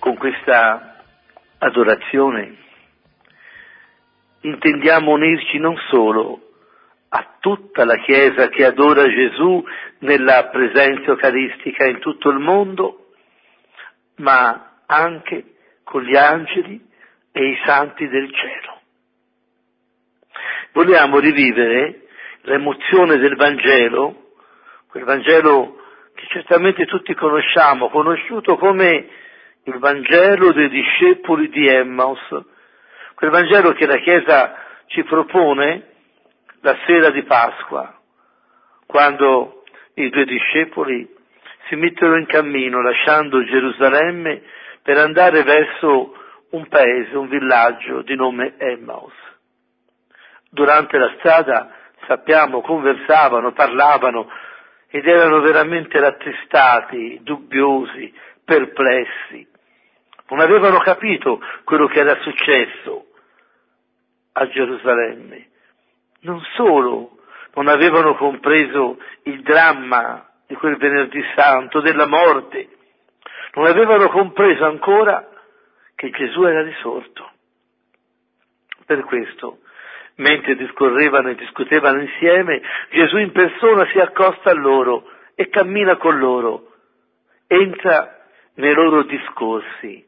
Con questa adorazione intendiamo unirci non solo a tutta la Chiesa che adora Gesù nella presenza eucaristica in tutto il mondo, ma anche con gli angeli e i santi del cielo. Vogliamo rivivere l'emozione del Vangelo, quel Vangelo che certamente tutti conosciamo, conosciuto come il Vangelo dei discepoli di Emmaus, quel Vangelo che la Chiesa ci propone la sera di Pasqua, quando i due discepoli si misero in cammino lasciando Gerusalemme per andare verso un paese, un villaggio di nome Emmaus. Durante la strada, sappiamo, conversavano, parlavano ed erano veramente rattristati, dubbiosi, perplessi. Non avevano capito quello che era successo a Gerusalemme. Non solo non avevano compreso il dramma di quel venerdì santo, della morte, non avevano compreso ancora che Gesù era risorto. Per questo, mentre discorrevano e discutevano insieme, Gesù in persona si accosta a loro e cammina con loro, entra nei loro discorsi.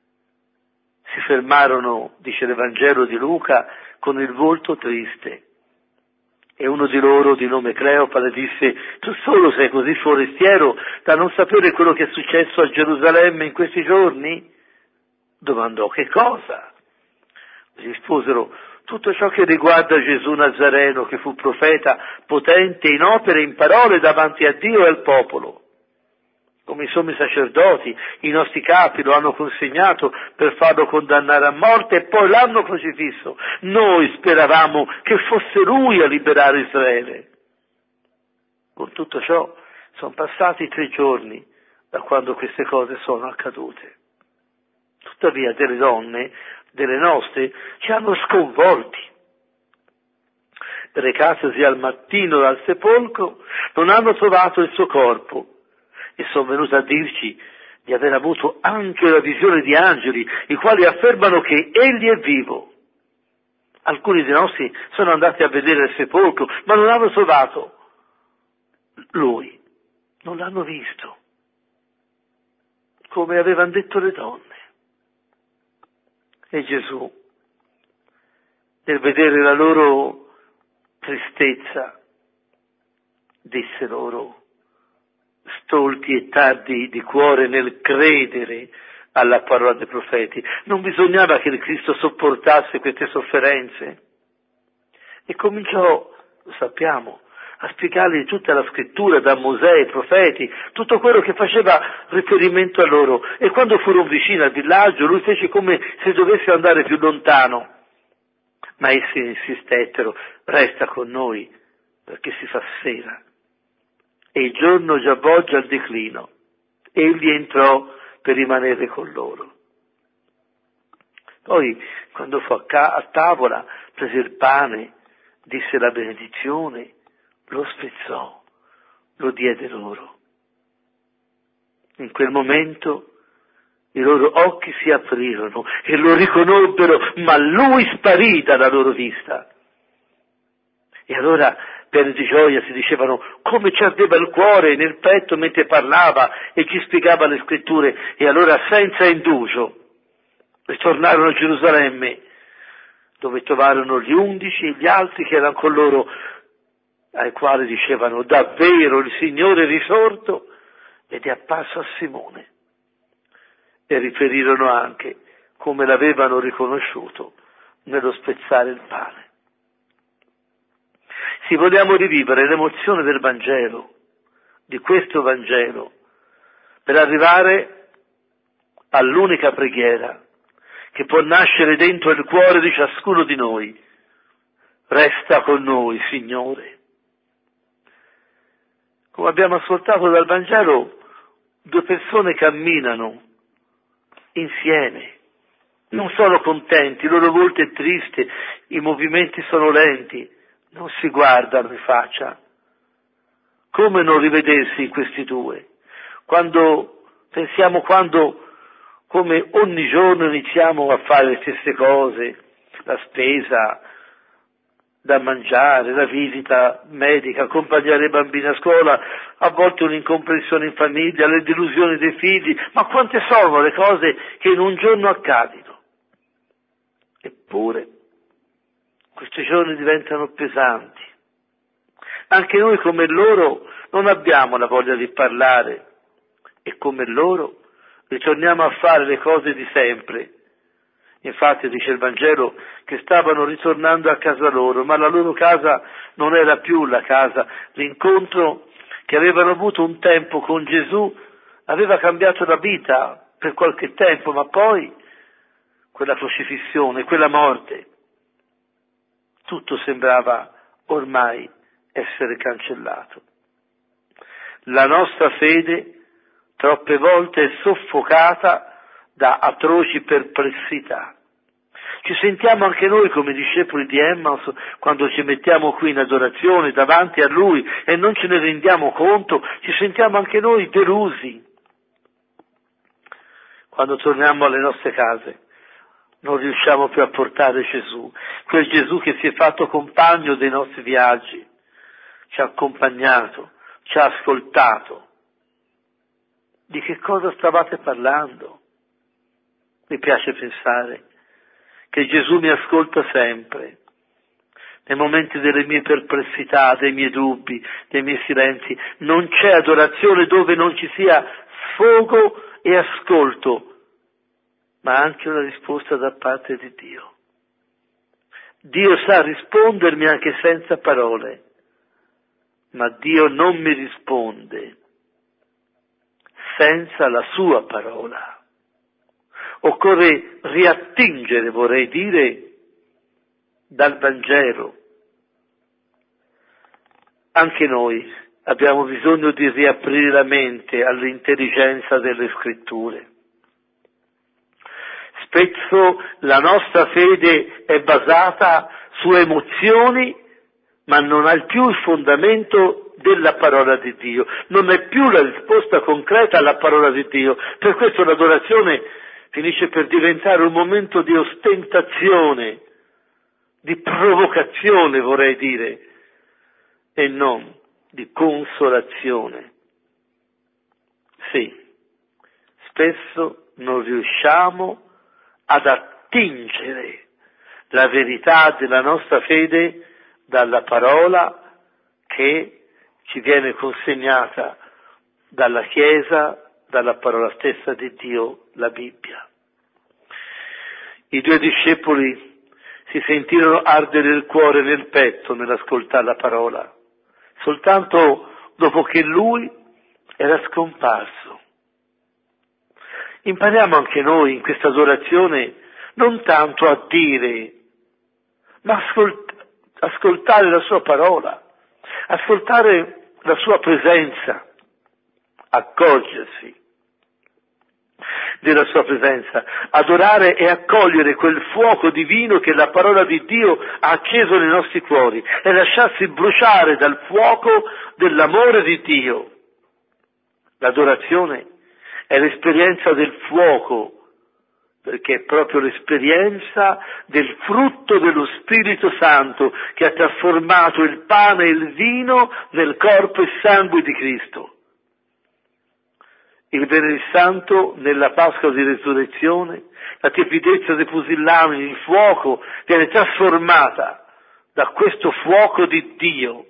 Si fermarono, dice l'Evangelo di Luca, con il volto triste. E uno di loro, di nome Cleopa, le disse: tu solo sei così forestiero da non sapere quello che è successo a Gerusalemme in questi giorni? Domandò: che cosa? Risposero: tutto ciò che riguarda Gesù Nazareno, che fu profeta potente in opere e in parole davanti a Dio e al popolo. Come i sommi sacerdoti, i nostri capi lo hanno consegnato per farlo condannare a morte e poi l'hanno crocifisso. Noi speravamo che fosse lui a liberare Israele. Con tutto ciò sono passati 3 giorni da quando queste cose sono accadute. Tuttavia delle donne, delle nostre, ci hanno sconvolti. Recatasi al mattino dal sepolcro, non hanno trovato il suo corpo e sono venuti a dirci di aver avuto anche una visione di angeli, i quali affermano che egli è vivo. Alcuni dei nostri sono andati a vedere il sepolcro, ma non hanno trovato lui, non l'hanno visto, come avevano detto le donne. E Gesù, nel vedere la loro tristezza, disse loro: stolti e tardi di cuore nel credere alla parola dei profeti. Non bisognava che il Cristo sopportasse queste sofferenze? E cominciò, lo sappiamo, a spiegargli tutta la scrittura, da Mosè ai profeti, tutto quello che faceva riferimento a loro. E quando furono vicini al villaggio, lui fece come se dovesse andare più lontano. Ma essi insistettero: resta con noi, perché si fa sera e il giorno già volge al declino. Egli entrò per rimanere con loro. Poi, quando fu a tavola, prese il pane, disse la benedizione, lo spezzò, lo diede loro. In quel momento i loro occhi si aprirono e lo riconobbero, ma lui sparì dalla loro vista. E allora, pieni di gioia, si dicevano: come ci ardeva il cuore nel petto mentre parlava e ci spiegava le scritture. E allora, senza indugio, ritornarono a Gerusalemme, dove trovarono gli 11 e gli altri che erano con loro, ai quali dicevano: davvero il Signore è risorto ed è apparso a Simone. E riferirono anche come l'avevano riconosciuto nello spezzare il pane. Se vogliamo rivivere l'emozione del Vangelo, di questo Vangelo, per arrivare all'unica preghiera che può nascere dentro il cuore di ciascuno di noi: resta con noi, Signore. Come abbiamo ascoltato dal Vangelo, 2 persone camminano insieme, non sono contenti, il loro volto è triste, i movimenti sono lenti, non si guardano in faccia. Come non rivedersi in questi due? Pensiamo quando come ogni giorno iniziamo a fare le stesse cose, la spesa, da mangiare, la visita medica, accompagnare i bambini a scuola, a volte un'incomprensione in famiglia, le delusioni dei figli, ma quante sono le cose che in un giorno accadono? Eppure questi giorni diventano pesanti. Anche noi come loro non abbiamo la voglia di parlare e come loro ritorniamo a fare le cose di sempre. Infatti dice il Vangelo che stavano ritornando a casa loro, ma la loro casa non era più la casa. L'incontro che avevano avuto un tempo con Gesù aveva cambiato la vita per qualche tempo, ma poi quella crocifissione, quella morte, tutto sembrava ormai essere cancellato. La nostra fede troppe volte è soffocata da atroci perplessità. Ci sentiamo anche noi come discepoli di Emmaus quando ci mettiamo qui in adorazione davanti a Lui e non ce ne rendiamo conto, ci sentiamo anche noi delusi. Quando torniamo alle nostre case non riusciamo più a portare Gesù, quel Gesù che si è fatto compagno dei nostri viaggi, ci ha accompagnato, ci ha ascoltato. Di che cosa stavate parlando? Mi piace pensare che Gesù mi ascolta sempre, nei momenti delle mie perplessità, dei miei dubbi, dei miei silenzi. Non c'è adorazione dove non ci sia sfogo e ascolto, ma anche una risposta da parte di Dio. Dio sa rispondermi anche senza parole, ma Dio non mi risponde senza la sua parola. Occorre riattingere, vorrei dire, dal Vangelo. Anche noi abbiamo bisogno di riaprire la mente all'intelligenza delle Scritture. Spesso la nostra fede è basata su emozioni, ma non ha più il fondamento della parola di Dio, non è più la risposta concreta alla parola di Dio. Per questo l'adorazione finisce per diventare un momento di ostentazione, di provocazione, vorrei dire, e non di consolazione. Sì, spesso non riusciamo ad attingere la verità della nostra fede dalla parola che ci viene consegnata dalla Chiesa, dalla parola stessa di Dio, la Bibbia. I due discepoli si sentirono ardere il cuore nel petto nell'ascoltare la parola, soltanto dopo che lui era scomparso. Impariamo anche noi in questa adorazione non tanto a dire, ma ascoltare la sua parola, ascoltare la sua presenza, accorgersi della sua presenza, adorare e accogliere quel fuoco divino che la parola di Dio ha acceso nei nostri cuori e lasciarsi bruciare dal fuoco dell'amore di Dio. L'adorazione è l'esperienza del fuoco, perché è proprio l'esperienza del frutto dello Spirito Santo che ha trasformato il pane e il vino nel corpo e sangue di Cristo. Il Venerdì Santo, nella Pasqua di Resurrezione, la tiepidezza dei pusillani, il fuoco, viene trasformata da questo fuoco di Dio.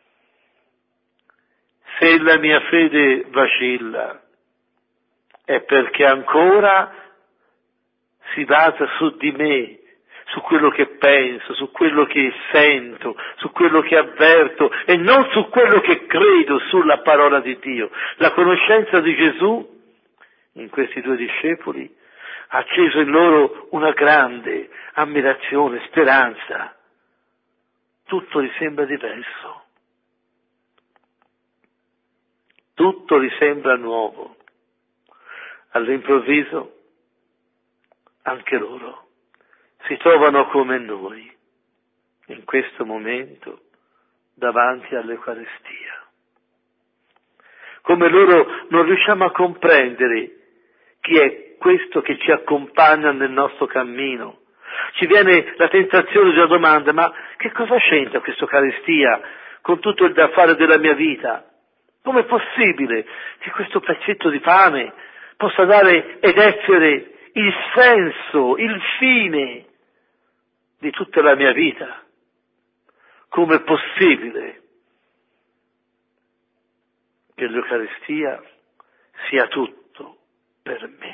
Se la mia fede vacilla, è perché ancora si basa su di me, su quello che penso, su quello che sento, su quello che avverto e non su quello che credo sulla parola di Dio. La conoscenza di Gesù in questi due discepoli ha acceso in loro una grande ammirazione, speranza. Tutto gli sembra diverso, tutto gli sembra nuovo. All'improvviso anche loro si trovano come noi, in questo momento, davanti all'Eucaristia. Come loro non riusciamo a comprendere chi è questo che ci accompagna nel nostro cammino. Ci viene la tentazione di una domanda: ma che cosa c'entra questa Eucaristia con tutto il da fare della mia vita? Com'è possibile che questo pezzetto di pane possa dare ed essere il senso, il fine di tutta la mia vita? Com'è possibile che l'Eucaristia sia tutto per me?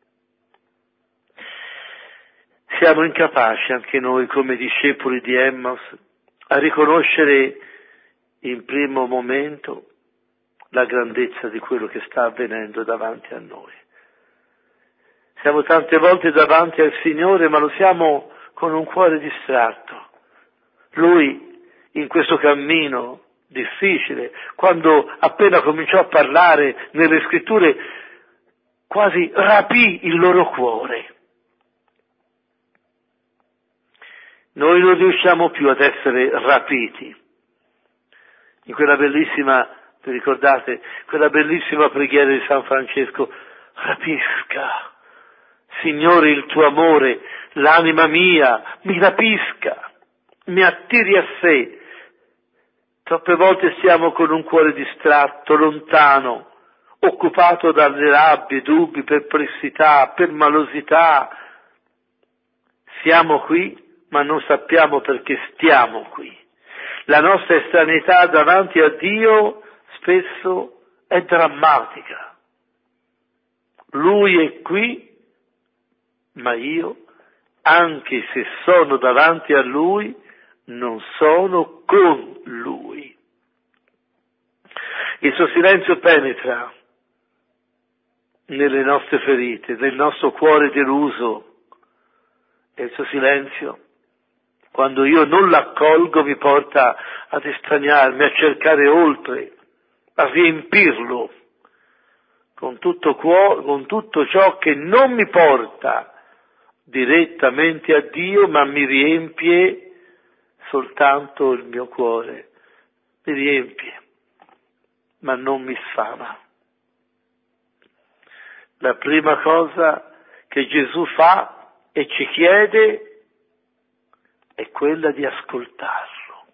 Siamo incapaci anche noi, come discepoli di Emmaus, a riconoscere in primo momento la grandezza di quello che sta avvenendo davanti a noi. Siamo tante volte davanti al Signore, ma lo siamo con un cuore distratto. Lui, in questo cammino difficile, quando appena cominciò a parlare nelle scritture, quasi rapì il loro cuore. Noi non riusciamo più ad essere rapiti. In quella bellissima, vi ricordate, quella bellissima preghiera di San Francesco: rapisca, Signore, il tuo amore, l'anima mia, mi rapisca, mi attiri a sé. Troppe volte siamo con un cuore distratto, lontano, occupato dalle rabbie, dubbi, perplessità, permalosità. Siamo qui, ma non sappiamo perché stiamo qui. La nostra estraneità davanti a Dio spesso è drammatica. Lui è qui, ma io, anche se sono davanti a Lui, non sono con Lui. Il suo silenzio penetra nelle nostre ferite, nel nostro cuore deluso, e il suo silenzio, quando io non l'accolgo, mi porta ad estraniarmi, a cercare oltre, a riempirlo con tutto ciò che non mi porta direttamente a Dio, ma mi riempie soltanto il mio cuore, mi riempie, ma non mi sfama. La prima cosa che Gesù fa e ci chiede è quella di ascoltarlo,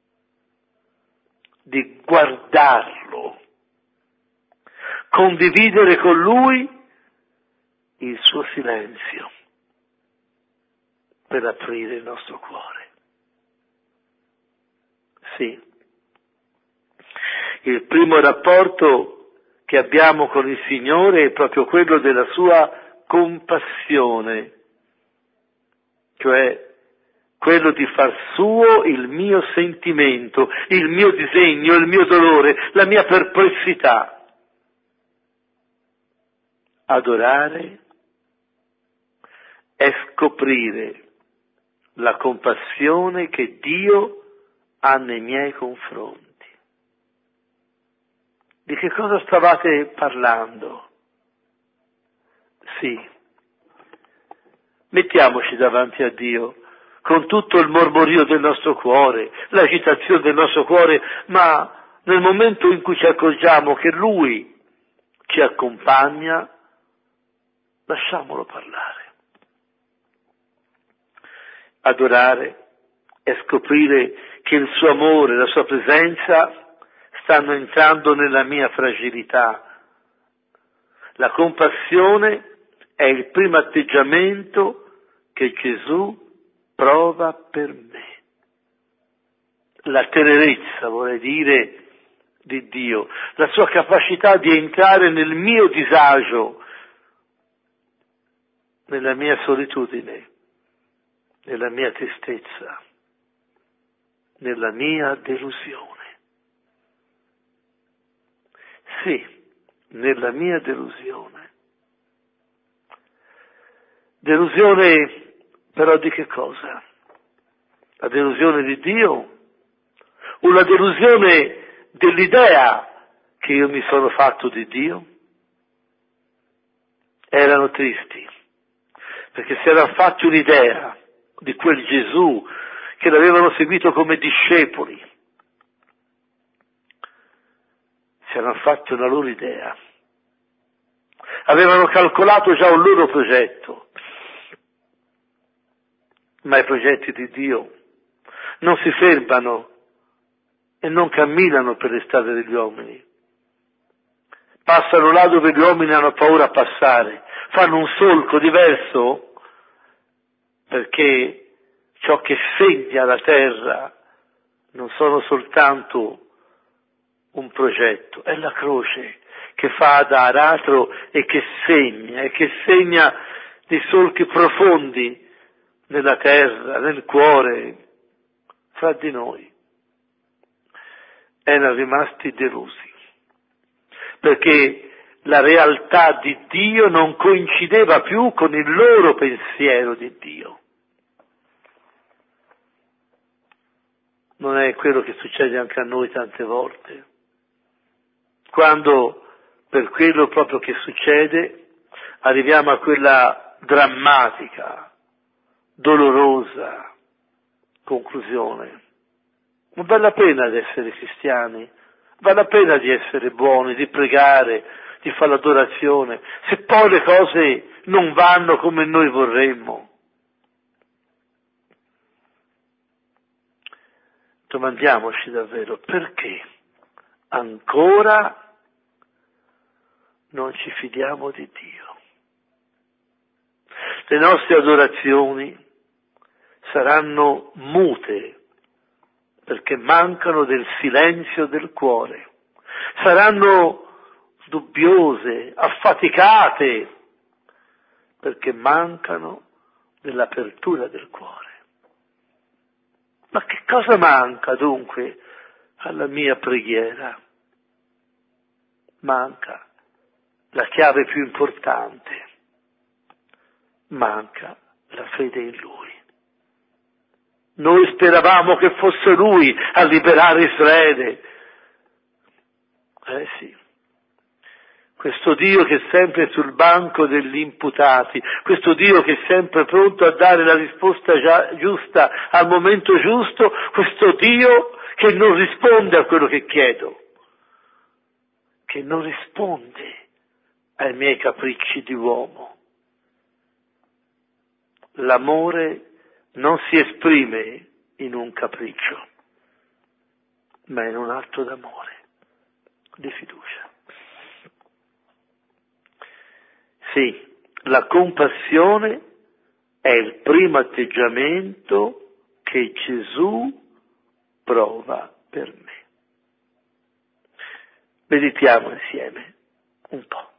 di guardarlo, condividere con Lui il suo silenzio per aprire il nostro cuore. Sì, il primo rapporto che abbiamo con il Signore è proprio quello della sua compassione, cioè quello di far suo il mio sentimento, il mio disegno, il mio dolore, la mia perplessità. Adorare è scoprire la compassione che Dio ha nei miei confronti. Di che cosa stavate parlando? Sì, mettiamoci davanti a Dio con tutto il mormorio del nostro cuore, l'agitazione del nostro cuore, ma nel momento in cui ci accorgiamo che Lui ci accompagna, lasciamolo parlare. Adorare è scoprire che il suo amore, la sua presenza stanno entrando nella mia fragilità. La compassione è il primo atteggiamento che Gesù prova per me. La tenerezza, vorrei dire, di Dio, la sua capacità di entrare nel mio disagio, nella mia solitudine, nella mia tristezza, nella mia delusione. Sì, nella mia delusione. Delusione però di che cosa? La delusione di Dio? O la delusione dell'idea che io mi sono fatto di Dio? Erano tristi, perché si erano fatti un'idea di quel Gesù che l'avevano seguito come discepoli. Si erano fatti una loro idea. avevano calcolato già un loro progetto, ma i progetti di Dio non si fermano e non camminano per le strade degli uomini. Passano là dove gli uomini hanno paura a passare, fanno un solco diverso, perché ciò che segna la terra non sono soltanto un progetto, è la croce che fa da aratro e che segna dei solchi profondi nella terra, nel cuore, fra di noi. Erano rimasti delusi, perché la realtà di Dio non coincideva più con il loro pensiero di Dio. Non è quello che succede anche a noi tante volte, quando per quello proprio che succede arriviamo a quella drammatica, dolorosa conclusione. Non vale la pena di essere cristiani, vale la pena di essere buoni, di pregare, di fare l'adorazione, se poi le cose non vanno come noi vorremmo. Domandiamoci davvero perché ancora non ci fidiamo di Dio. Le nostre adorazioni saranno mute perché mancano del silenzio del cuore, saranno dubbiose, affaticate perché mancano dell'apertura del cuore. Ma che cosa manca dunque alla mia preghiera? Manca la chiave più importante, manca la fede in Lui. Noi speravamo che fosse Lui a liberare Israele. Sì, questo Dio che è sempre sul banco degli imputati, questo Dio che è sempre pronto a dare la risposta giusta al momento giusto, questo Dio che non risponde a quello che chiedo, che non risponde ai miei capricci di uomo. L'amore non si esprime in un capriccio, ma in un atto d'amore, di fiducia. Sì, la compassione è il primo atteggiamento che Gesù prova per me. Meditiamo insieme un po'.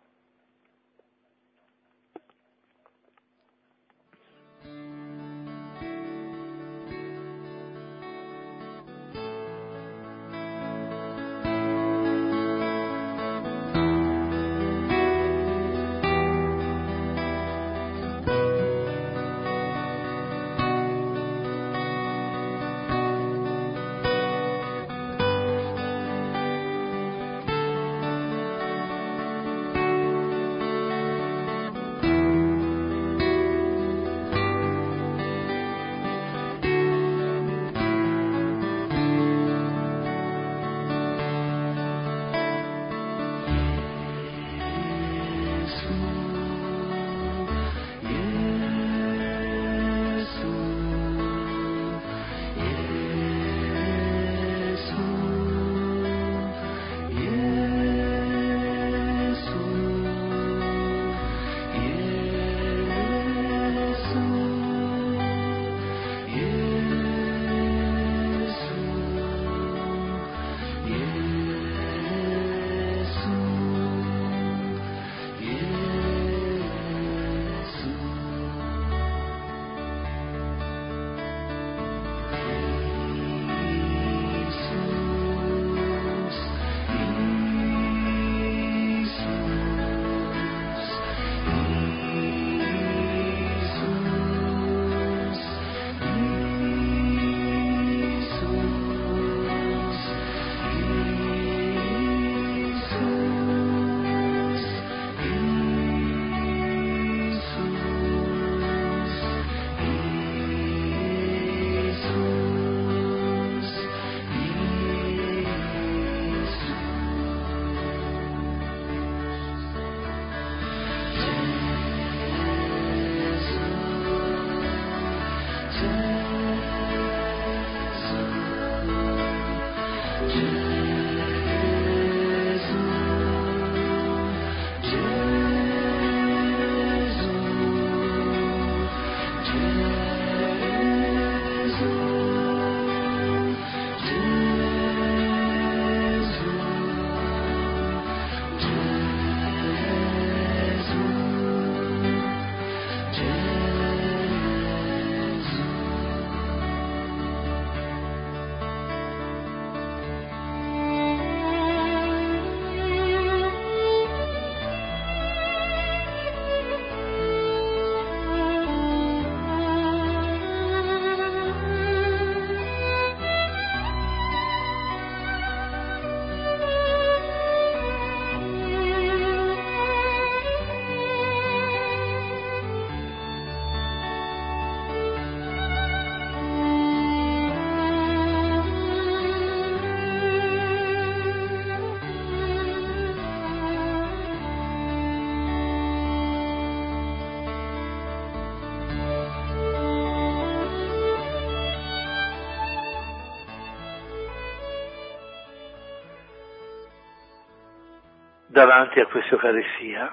davanti a questa Eucaristia.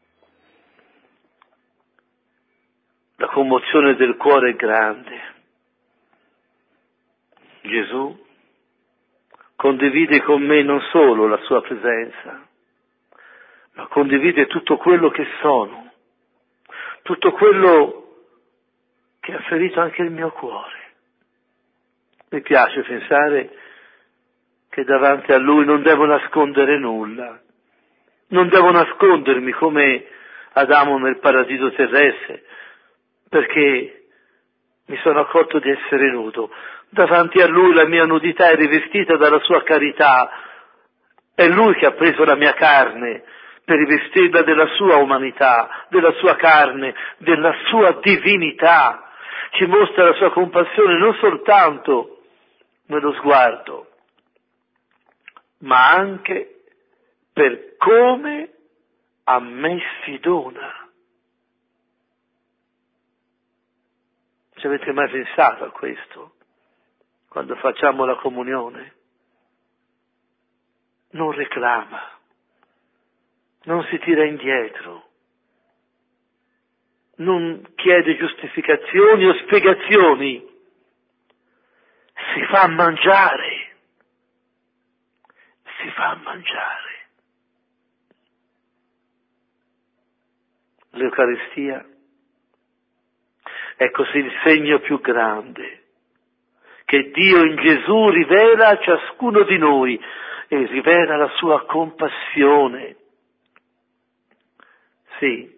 La commozione del cuore è grande. Gesù condivide con me non solo la sua presenza, ma condivide tutto quello che sono, tutto quello che ha ferito anche il mio cuore. Mi piace pensare che davanti a Lui non devo nascondere nulla, non devo nascondermi come Adamo nel paradiso terrestre, perché mi sono accorto di essere nudo. Davanti a Lui la mia nudità è rivestita dalla sua carità. È Lui che ha preso la mia carne per rivestirla della sua umanità, della sua carne, della sua divinità. Ci mostra la sua compassione non soltanto nello sguardo, ma anche per come a me si dona. Ci avete mai pensato a questo? Quando facciamo la comunione? Non reclama, non si tira indietro, non chiede giustificazioni o spiegazioni, si fa mangiare, si fa mangiare. L'Eucaristia è così il segno più grande che Dio in Gesù rivela a ciascuno di noi e rivela la sua compassione. Sì,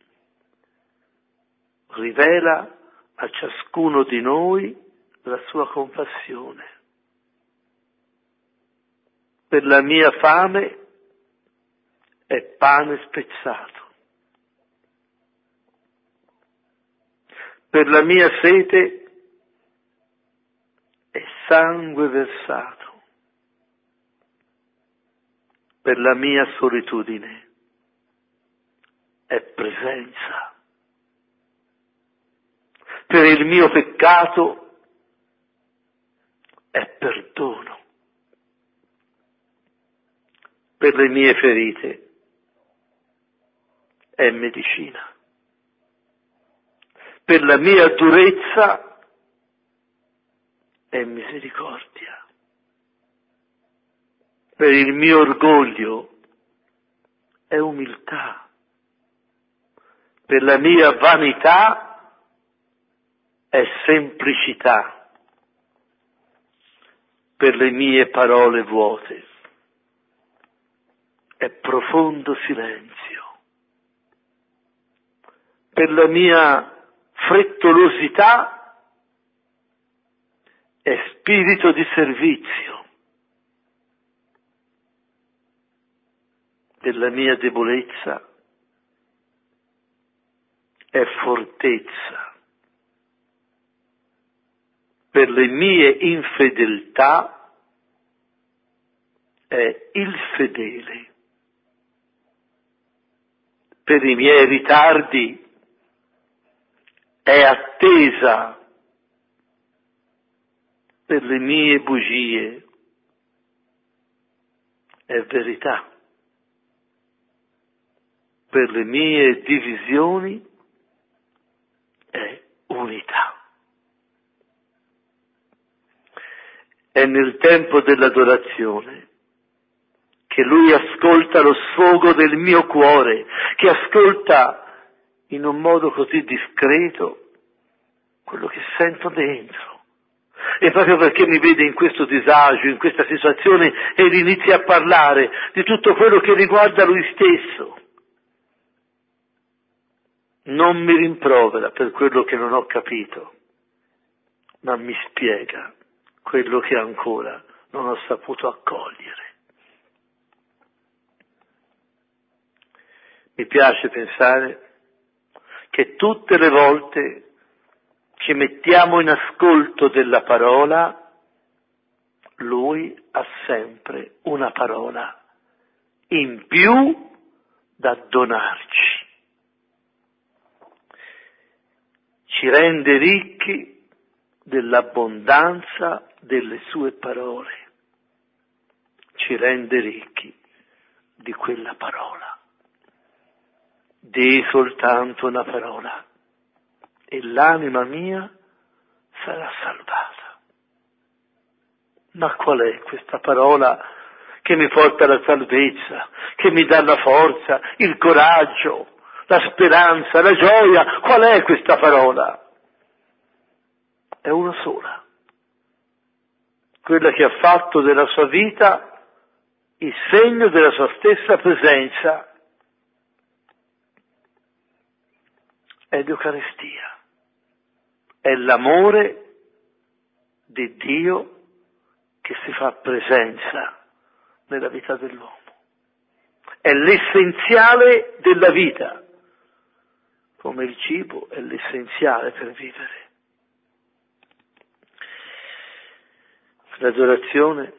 rivela a ciascuno di noi la sua compassione. Per la mia fame è pane spezzato. Per la mia sete è sangue versato. Per la mia solitudine è presenza. Per il mio peccato è perdono. Per le mie ferite è medicina. Per la mia durezza è misericordia. Per il mio orgoglio è umiltà. Per la mia vanità è semplicità. Per le mie parole vuote è profondo silenzio. Per la mia frettolosità è spirito di servizio. Per la mia debolezza è fortezza. Per le mie infedeltà è il fedele. Per i miei ritardi è attesa. Per le mie bugie è verità. Per le mie divisioni è unità. È nel tempo dell'adorazione che Lui ascolta lo sfogo del mio cuore, che ascolta in un modo così discreto quello che sento dentro. E proprio perché mi vede in questo disagio, in questa situazione, ed inizia a parlare di tutto quello che riguarda Lui stesso. Non mi rimprovera per quello che non ho capito, ma mi spiega quello che ancora non ho saputo accogliere. Mi piace pensare che tutte le volte ci mettiamo in ascolto della parola, Lui ha sempre una parola in più da donarci. Ci rende ricchi dell'abbondanza delle sue parole. Ci rende ricchi di quella parola. Dì soltanto una parola e l'anima mia sarà salvata. Ma qual è questa parola che mi porta alla salvezza, che mi dà la forza, il coraggio, la speranza, la gioia? Qual è questa parola? È una sola, quella che ha fatto della sua vita il segno della sua stessa presenza. È l'Eucaristia, è l'amore di Dio che si fa presenza nella vita dell'uomo. È l'essenziale della vita, come il cibo è l'essenziale per vivere. L'adorazione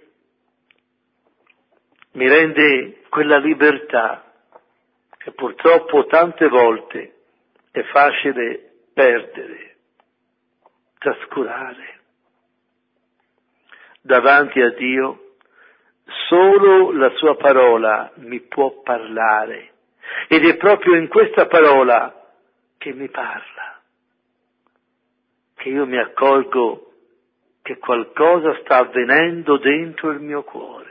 mi rende quella libertà che purtroppo tante volte è facile perdere, trascurare. Davanti a Dio solo la sua parola mi può parlare ed è proprio in questa parola che mi parla, che io mi accorgo che qualcosa sta avvenendo dentro il mio cuore.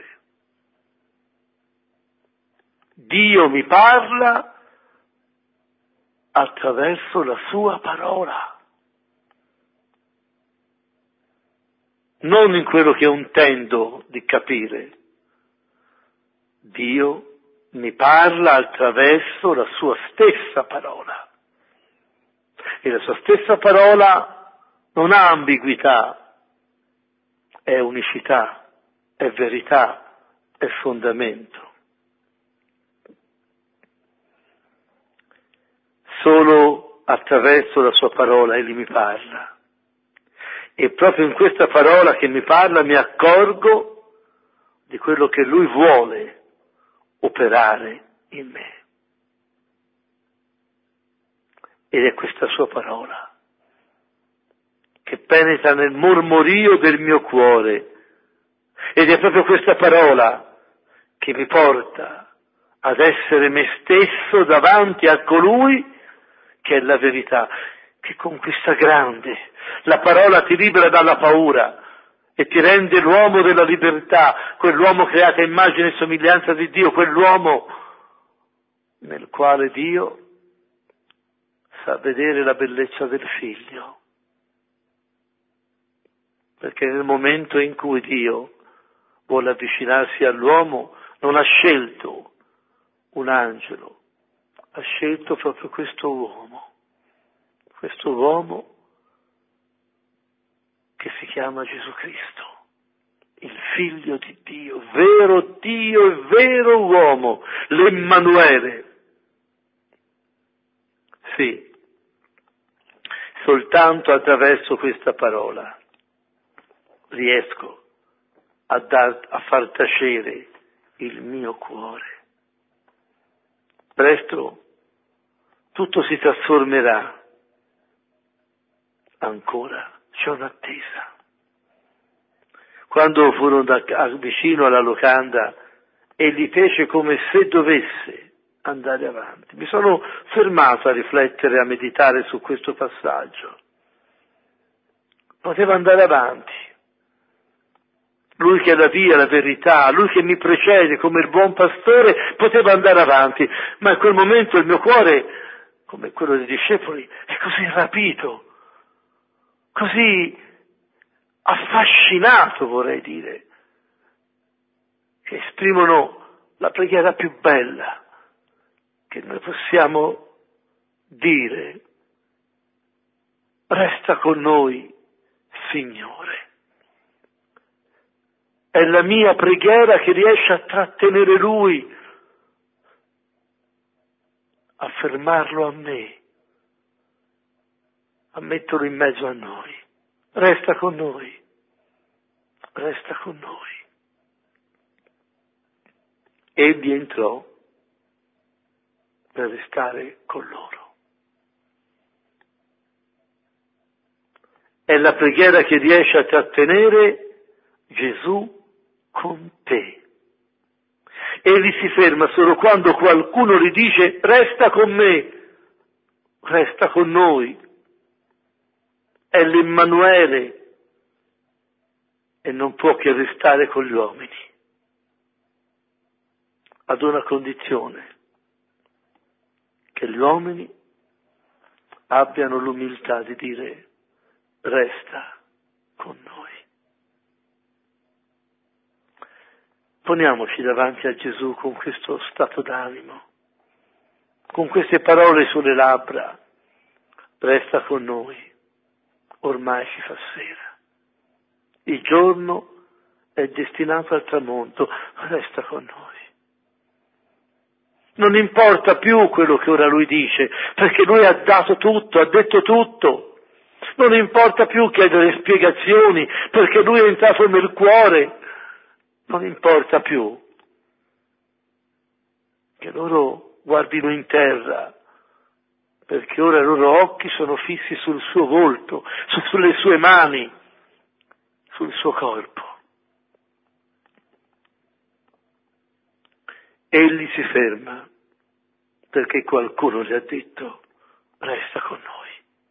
Dio mi parla attraverso la sua parola, non in quello che io intendo di capire. Dio mi parla attraverso la sua stessa parola. E la sua stessa parola non ha ambiguità, è unicità, è verità, è fondamento. Solo attraverso la sua parola Egli mi parla. E proprio in questa parola che mi parla mi accorgo di quello che Lui vuole operare in me. Ed è questa sua parola che penetra nel mormorio del mio cuore. Ed è proprio questa parola che mi porta ad essere me stesso davanti a colui che è la verità. Che conquista grande! La parola ti libera dalla paura e ti rende l'uomo della libertà, quell'uomo creato a immagine e somiglianza di Dio, quell'uomo nel quale Dio sa vedere la bellezza del figlio. Perché nel momento in cui Dio vuole avvicinarsi all'uomo non ha scelto un angelo, ha scelto proprio questo uomo che si chiama Gesù Cristo, il figlio di Dio e vero uomo, l'Emmanuele. Sì, soltanto attraverso questa parola riesco a far tacere il mio cuore. Presto tutto si trasformerà. Ancora c'è un'attesa. Quando furono vicino alla locanda, egli fece come se dovesse andare avanti. Mi sono fermato a riflettere, a meditare su questo passaggio. Poteva andare avanti. Lui che è la via, la verità, lui che mi precede come il buon pastore, poteva andare avanti. Ma in quel momento il mio cuore, come quello dei discepoli, è così rapito, così affascinato, vorrei dire, che esprimono la preghiera più bella che noi possiamo dire: resta con noi, Signore. È la mia preghiera che riesce a trattenere Lui, a fermarlo a me, a metterlo in mezzo a noi. Resta con noi, resta con noi. Egli entrò per restare con loro. È la preghiera che riesce a trattenere Gesù con te. Egli si ferma solo quando qualcuno gli dice resta con me, resta con noi. È l'Emmanuele e non può che restare con gli uomini, ad una condizione, che gli uomini abbiano l'umiltà di dire resta con noi. Poniamoci davanti a Gesù con questo stato d'animo, con queste parole sulle labbra, resta con noi, ormai si fa sera, il giorno è destinato al tramonto, resta con noi. Non importa più quello che ora lui dice, perché lui ha dato tutto, ha detto tutto. Non importa più chiedere spiegazioni, perché lui è entrato nel cuore. Non importa più che loro guardino in terra, perché ora i loro occhi sono fissi sul suo volto, sulle sue mani, sul suo corpo. Egli si ferma perché qualcuno gli ha detto resta con noi.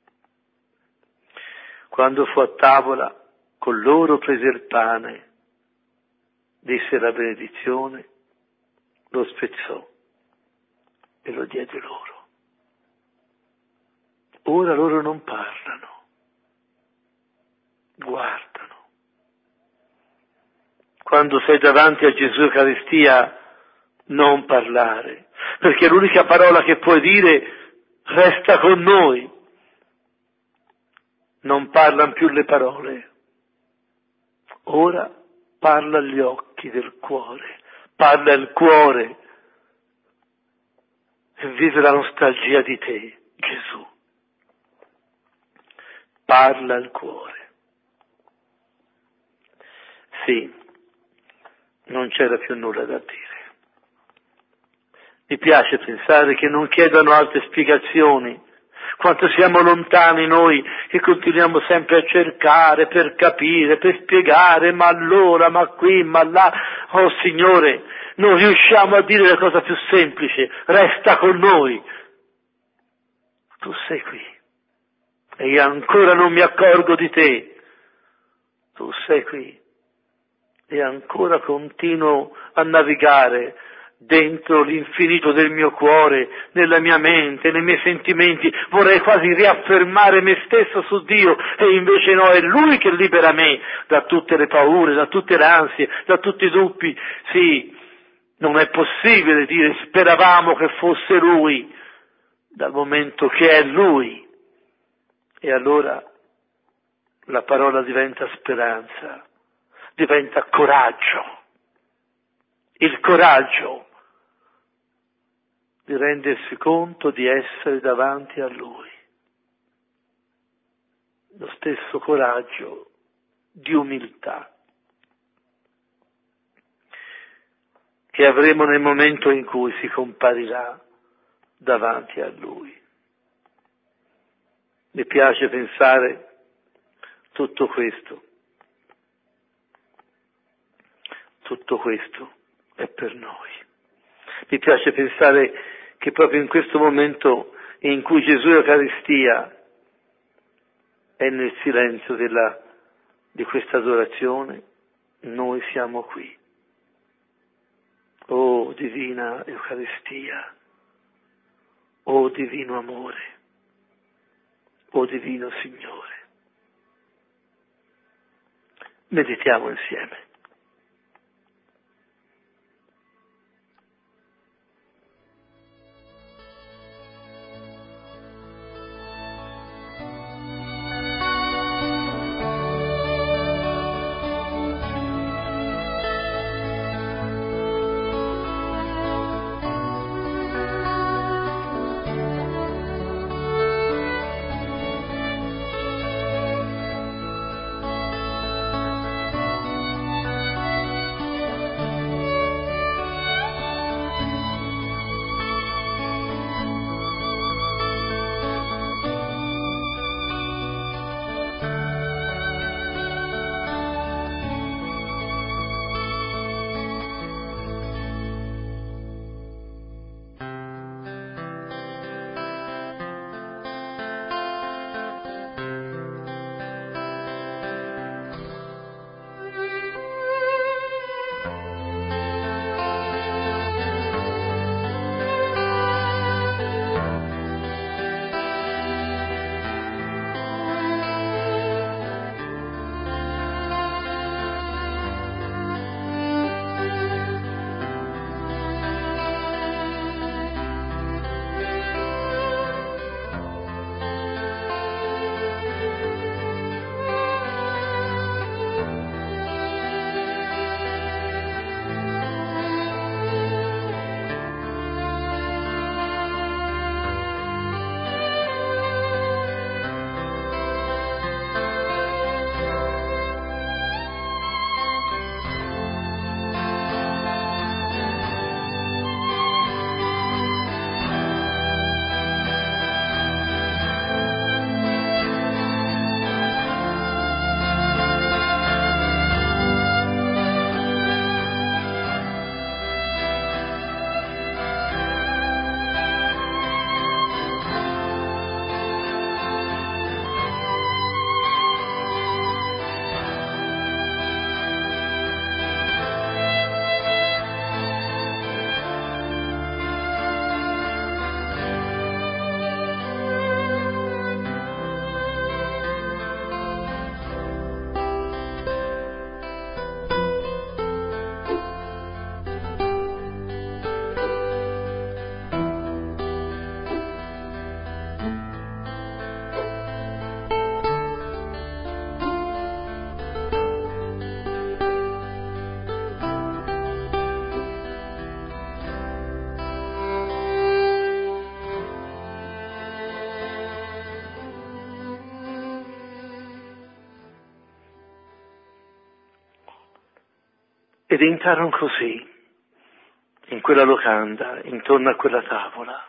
Quando fu a tavola con loro prese il pane, disse la benedizione, lo spezzò e lo diede loro. Ora loro non parlano, guardano. Quando sei davanti a Gesù Eucaristia, non parlare, perché l'unica parola che puoi dire resta con noi. Non parlano più le parole, ora parla gli occhi del cuore, parla il cuore e vive la nostalgia di te, Gesù. Parla il cuore. Sì, non c'era più nulla da dire. Mi piace pensare che non chiedano altre spiegazioni, quanto siamo lontani noi che continuiamo sempre a cercare per capire, per spiegare, ma allora, ma qui, ma là. Oh Signore, non riusciamo a dire la cosa più semplice, resta con noi. Tu sei qui e io ancora non mi accorgo di te. Tu sei qui e ancora continuo a navigare dentro l'infinito del mio cuore, nella mia mente, nei miei sentimenti. Vorrei quasi riaffermare me stesso su Dio e invece no, è Lui che libera me da tutte le paure, da tutte le ansie, da tutti i dubbi. Sì, non è possibile dire speravamo che fosse Lui, dal momento che è Lui. E allora la parola diventa speranza, diventa coraggio. Il coraggio di rendersi conto di essere davanti a Lui. Lo stesso coraggio di umiltà che avremo nel momento in cui si comparirà davanti a Lui. Mi piace pensare tutto questo è per noi. Mi piace pensare che proprio in questo momento in cui Gesù Eucaristia è nel silenzio di questa adorazione, noi siamo qui. Oh divina Eucaristia, oh divino amore, oh divino Signore. Meditiamo insieme. Ed entrarono così, in quella locanda, intorno a quella tavola.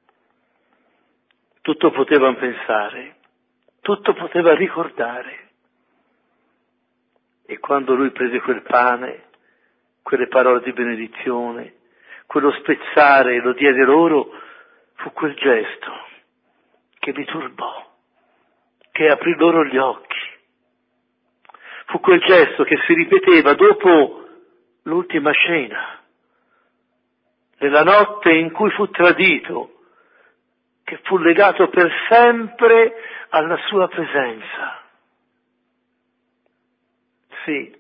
Tutto potevano pensare, tutto poteva ricordare. E quando lui prese quel pane, quelle parole di benedizione, quello spezzare lo diede loro, fu quel gesto che li turbò, che aprì loro gli occhi. Fu quel gesto che si ripeteva dopo l'ultima cena, nella notte in cui fu tradito, che fu legato per sempre alla sua presenza. Sì,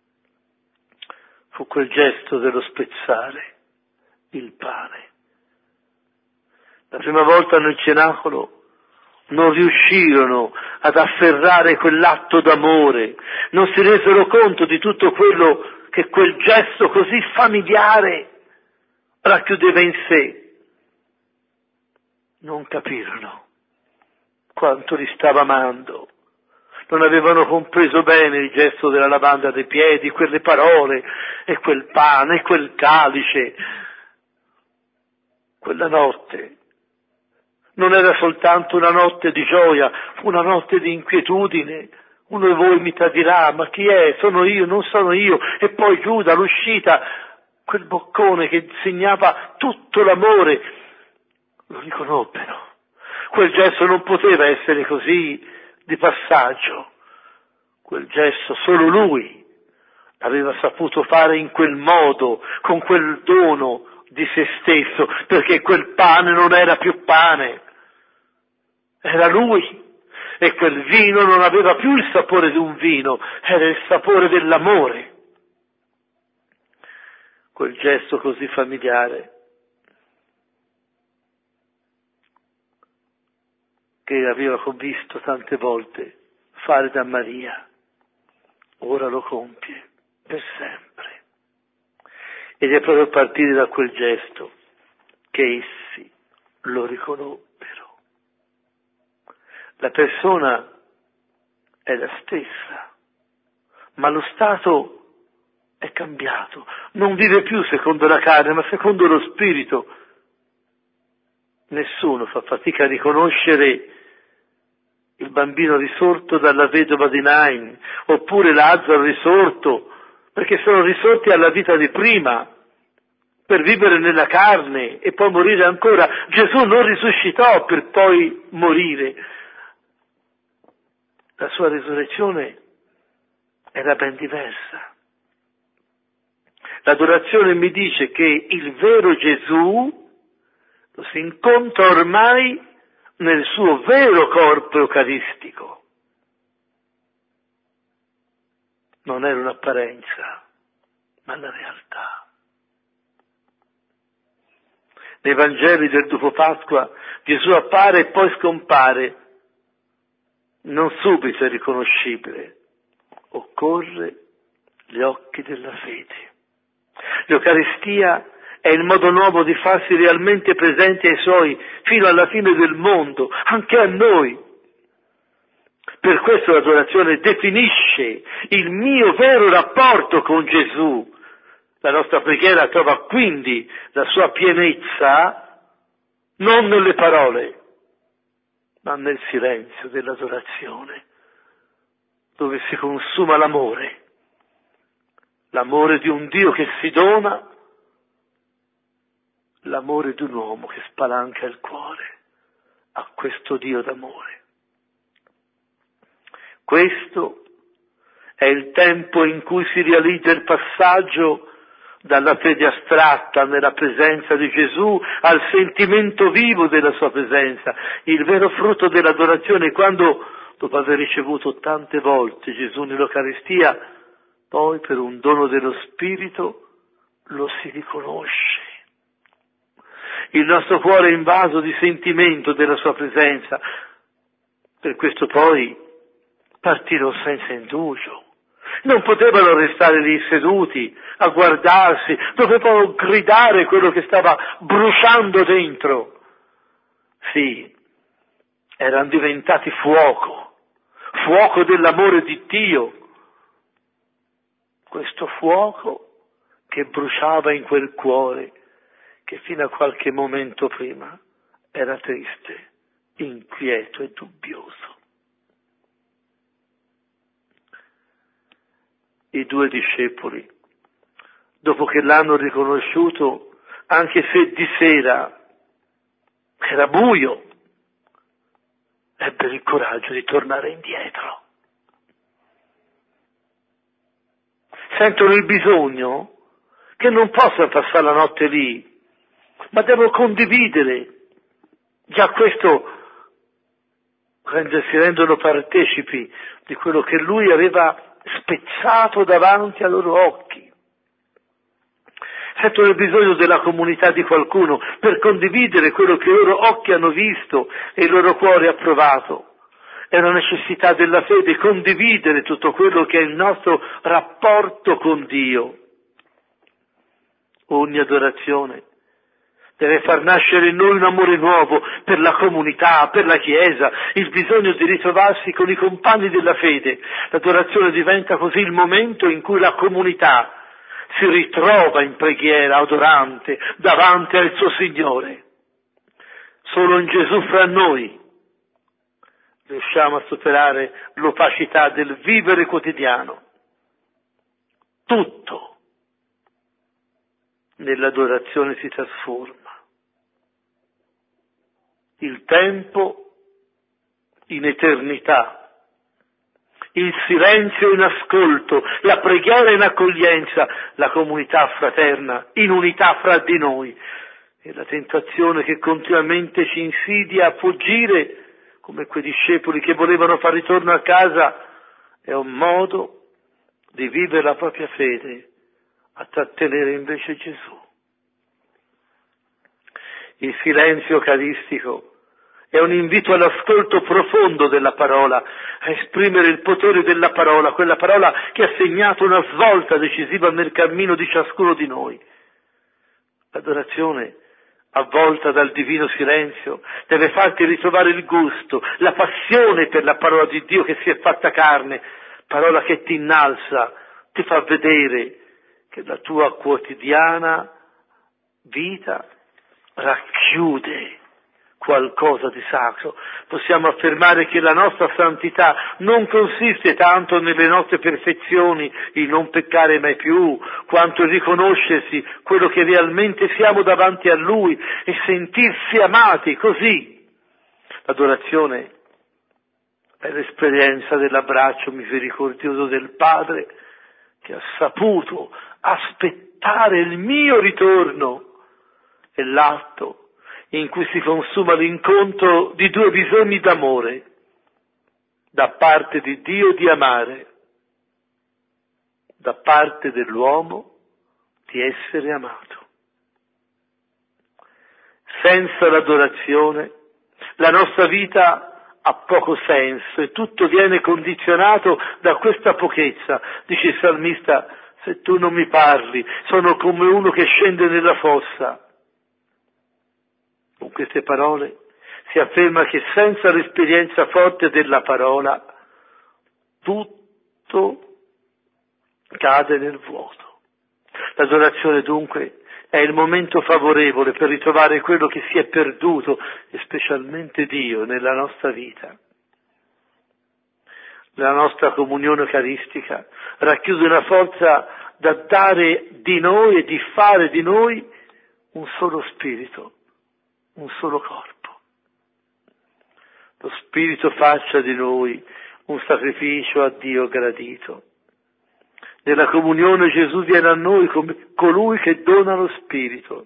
fu quel gesto dello spezzare il pane. La prima volta nel cenacolo non riuscirono ad afferrare quell'atto d'amore, non si resero conto di tutto quello che quel gesto così familiare racchiudeva in sé. Non capirono quanto li stava amando, non avevano compreso bene il gesto della lavanda dei piedi, quelle parole e quel pane e quel calice. Quella notte non era soltanto una notte di gioia, fu una notte di inquietudine. Uno di voi mi tradirà, ma chi è? Sono io, non sono io. E poi Giuda, l'uscita, quel boccone che segnava tutto l'amore, lo riconobbero. Quel gesto non poteva essere così di passaggio. Quel gesto solo lui aveva saputo fare in quel modo, con quel dono di se stesso, perché quel pane non era più pane, era lui. E quel vino non aveva più il sapore di un vino, era il sapore dell'amore. Quel gesto così familiare che aveva visto tante volte fare da Maria, ora lo compie per sempre. Ed è proprio a partire da quel gesto che essi lo riconobbero. La persona è la stessa, ma lo stato è cambiato. Non vive più secondo la carne, ma secondo lo spirito. Nessuno fa fatica a riconoscere il bambino risorto dalla vedova di Nain, oppure Lazzaro risorto, perché sono risorti alla vita di prima, per vivere nella carne e poi morire ancora. Gesù non risuscitò per poi morire. La sua risurrezione era ben diversa. L'adorazione mi dice che il vero Gesù lo si incontra ormai nel suo vero corpo eucaristico. Non era un'apparenza, ma la realtà. Nei Vangeli del dopo Pasqua Gesù appare e poi scompare. Non subito è riconoscibile. Occorre gli occhi della fede. L'Eucaristia è il modo nuovo di farsi realmente presenti ai Suoi fino alla fine del mondo, anche a noi. Per questo l'adorazione definisce il mio vero rapporto con Gesù. La nostra preghiera trova quindi la sua pienezza non nelle parole, ma nel silenzio dell'adorazione, dove si consuma l'amore di un Dio che si dona, l'amore di un uomo che spalanca il cuore a questo Dio d'amore. Questo è il tempo in cui si realizza il passaggio dalla fede astratta nella presenza di Gesù al sentimento vivo della sua presenza. Il vero frutto dell'adorazione è quando, dopo aver ricevuto tante volte Gesù nell'Eucaristia, poi per un dono dello Spirito lo si riconosce. Il nostro cuore è invaso di sentimento della sua presenza. Per questo poi partirò senza indugio. Non potevano restare lì seduti a guardarsi, dovevano gridare quello che stava bruciando dentro. Sì, erano diventati fuoco dell'amore di Dio. Questo fuoco che bruciava in quel cuore che fino a qualche momento prima era triste, inquieto e dubbioso. I due discepoli, dopo che l'hanno riconosciuto, anche se di sera era buio, ebbero il coraggio di tornare indietro. Sentono il bisogno che non possono passare la notte lì, ma devono condividere. Già questo si rendono partecipi di quello che lui aveva spezzato davanti ai loro occhi. Sentono il bisogno della comunità di qualcuno per condividere quello che i loro occhi hanno visto e il loro cuore ha provato. È una necessità della fede condividere tutto quello che è il nostro rapporto con Dio. Ogni adorazione deve far nascere in noi un amore nuovo per la comunità, per la Chiesa, il bisogno di ritrovarsi con i compagni della fede. L'adorazione diventa così il momento in cui la comunità si ritrova in preghiera adorante davanti al suo Signore. Solo in Gesù fra noi riusciamo a superare l'opacità del vivere quotidiano. Tutto nell'adorazione si trasforma. Il tempo in eternità, il silenzio in ascolto, la preghiera in accoglienza, la comunità fraterna in unità fra di noi e la tentazione che continuamente ci insidia a fuggire come quei discepoli che volevano far ritorno a casa è un modo di vivere la propria fede, a trattenere invece Gesù. Il silenzio eucaristico è un invito all'ascolto profondo della parola, a esprimere il potere della parola, quella parola che ha segnato una svolta decisiva nel cammino di ciascuno di noi. L'adorazione, avvolta dal divino silenzio, deve farti ritrovare il gusto, la passione per la parola di Dio che si è fatta carne, parola che ti innalza, ti fa vedere che la tua quotidiana vita racchiude qualcosa di sacro. Possiamo affermare che la nostra santità non consiste tanto nelle nostre perfezioni, il non peccare mai più, quanto il riconoscersi quello che realmente siamo davanti a Lui e sentirsi amati così. L'adorazione è l'esperienza dell'abbraccio misericordioso del Padre che ha saputo aspettare il mio ritorno, è l'atto in cui si consuma l'incontro di due bisogni d'amore, da parte di Dio di amare, da parte dell'uomo di essere amato. Senza l'adorazione la nostra vita ha poco senso e tutto viene condizionato da questa pochezza. Dice il salmista: se tu non mi parli, sono come uno che scende nella fossa. Con queste parole si afferma che senza l'esperienza forte della parola tutto cade nel vuoto. L'adorazione dunque è il momento favorevole per ritrovare quello che si è perduto, e specialmente Dio, nella nostra vita. La nostra comunione eucaristica racchiude una forza da dare di noi e di fare di noi un solo spirito, un solo corpo. Lo Spirito faccia di noi un sacrificio a Dio gradito. Nella comunione Gesù viene a noi come colui che dona lo Spirito,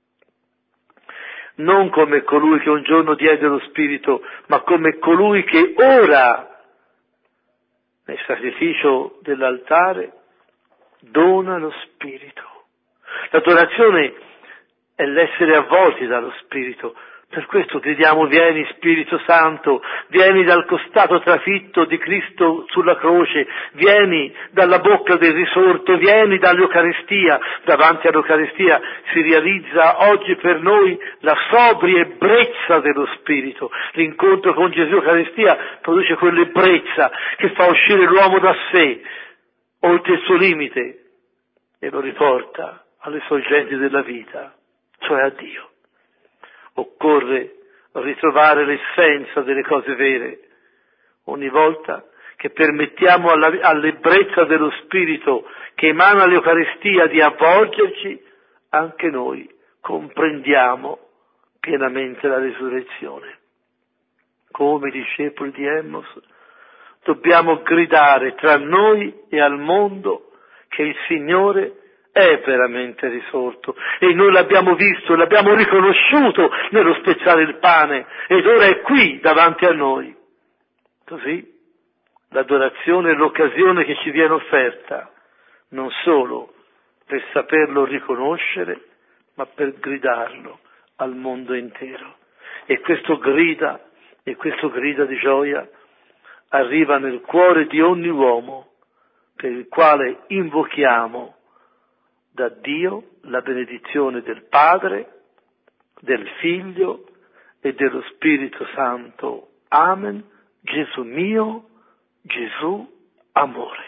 non come colui che un giorno diede lo Spirito, ma come colui che ora, nel sacrificio dell'altare, dona lo Spirito. L'adorazione è l'essere avvolti dallo Spirito. Per questo gridiamo: vieni Spirito Santo, vieni dal costato trafitto di Cristo sulla croce, vieni dalla bocca del risorto, vieni dall'Eucaristia. Davanti all'Eucaristia si realizza oggi per noi la sobria ebbrezza dello Spirito. L'incontro con Gesù Eucaristia produce quell'ebbrezza che fa uscire l'uomo da sé, oltre il suo limite, e lo riporta alle sorgenti della vita, cioè a Dio. Occorre ritrovare l'essenza delle cose vere ogni volta che permettiamo all'ebbrezza dello Spirito che emana l'Eucaristia di avvolgerci, anche noi comprendiamo pienamente la risurrezione. Come discepoli di Emmaus dobbiamo gridare tra noi e al mondo che il Signore è veramente risorto e noi l'abbiamo visto, l'abbiamo riconosciuto nello spezzare il pane ed ora è qui davanti a noi. Così l'adorazione è l'occasione che ci viene offerta, non solo per saperlo riconoscere, ma per gridarlo al mondo intero. E questo grida di gioia arriva nel cuore di ogni uomo, per il quale invochiamo da Dio la benedizione del Padre, del Figlio e dello Spirito Santo. Amen. Gesù mio, Gesù amore.